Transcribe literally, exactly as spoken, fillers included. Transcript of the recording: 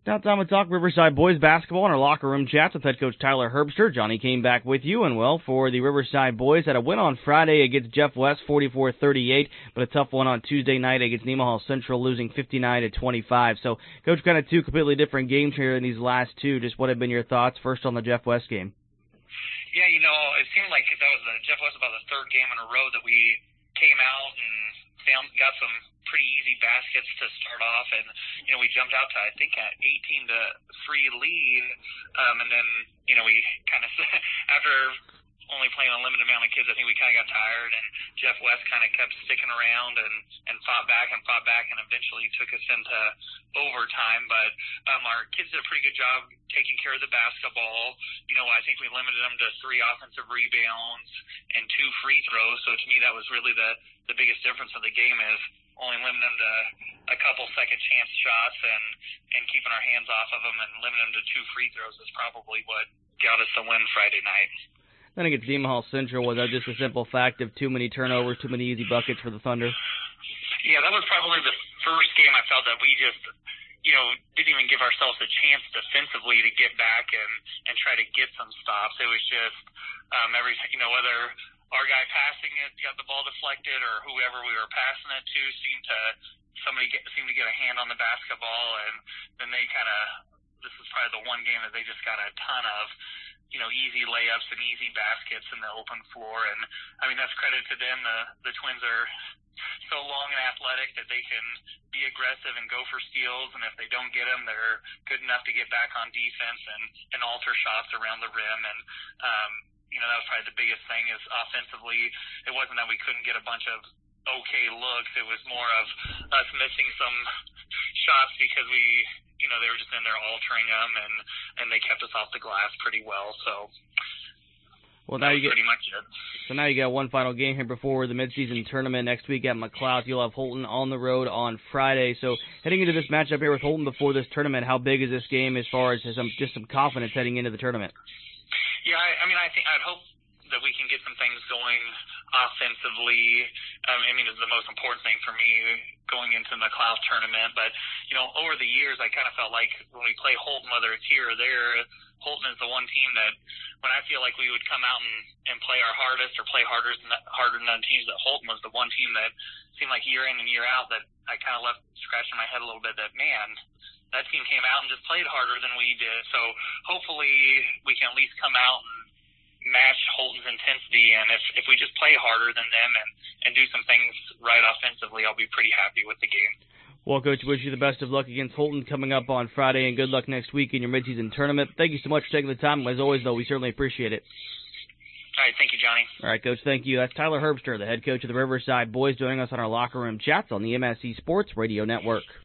Now time to talk Riverside boys basketball in our locker room chats with head coach Tyler Herbster. Johnny came back with you, and well, for the Riverside boys, had a win on Friday against Jeff West, forty-four thirty-eight, but a tough one on Tuesday night against Nemaha Central, losing fifty-nine to twenty-five. So, coach, kind of two completely different games here in these last two. Just what have been your thoughts first on the Jeff West game? Yeah, you know, it seemed like that was the Jeff West about the third game in a row that we came out and found got some pretty easy baskets to start off, and you know we jumped out to I think an eighteen to three lead, um, and then you know we kind of after only playing a limited amount of kids, I think we kind of got tired, and Jeff West kind of kept sticking around and and fought back and fought back, and eventually took us into overtime. But um, our kids did a pretty good job taking care of the basketball. You know, I think we limited them to three offensive rebounds and two free throws. So to me, that was really the the biggest difference of the game is only limiting them to a couple second chance shots and and keeping our hands off of them and limiting them to two free throws is probably what got us the win Friday night. Then against Nemaha Central, was that just a simple fact of too many turnovers, too many easy buckets for the Thunder? Yeah, that was probably the first game I felt that we just, you know, didn't even give ourselves a chance defensively to get back and, and try to get some stops. It was just um, every, you know, whether our guy passing it got the ball deflected or whoever we were passing it to seemed to, somebody get, seemed to get a hand on the basketball, and then they kind of, this is probably the one game that they just got a ton of, you know, easy layups and easy baskets in the open floor. And, I mean, that's credit to them. The, the Twins are so long and athletic that they can be aggressive and go for steals, and if they don't get them, they're good enough to get back on defense and, and alter shots around the rim. And, um, you know, that was probably the biggest thing is offensively, it wasn't that we couldn't get a bunch of okay looks. It was more of us missing some shots because we, you know, they were just in there altering them, and, and they kept us off the glass pretty well. So, well, now you get, pretty much it. So now you got one final game here before the midseason tournament next week at McLeod. You'll have Holton on the road on Friday. So heading into this matchup here with Holton before this tournament, how big is this game as far as some, just some confidence heading into the tournament? Yeah, I, I mean, I think I'd hope that we can get some things going offensively. Um, I mean, it's the most important thing for me going into the McLeod tournament. But, you know, over the years, I kind of felt like when we play Holton, whether it's here or there, Holton is the one team that when I feel like we would come out and, and play our hardest or play harder than, harder than other teams, that Holton was the one team that seemed like year in and year out that I kind of left scratching my head a little bit that, man, that team came out and just played harder than we did. So hopefully we can at least come out and match Holton's intensity, and if if we just play harder than them and, and do some things right offensively, I'll be pretty happy with the game. Well, Coach, wish you the best of luck against Holton coming up on Friday, and good luck next week in your midseason tournament. Thank you so much for taking the time. As always, though, we certainly appreciate it. All right, thank you, Johnny. All right, Coach, thank you. That's Tyler Herbster, the head coach of the Riverside boys, joining us on our locker room chats on the M S C Sports Radio Network.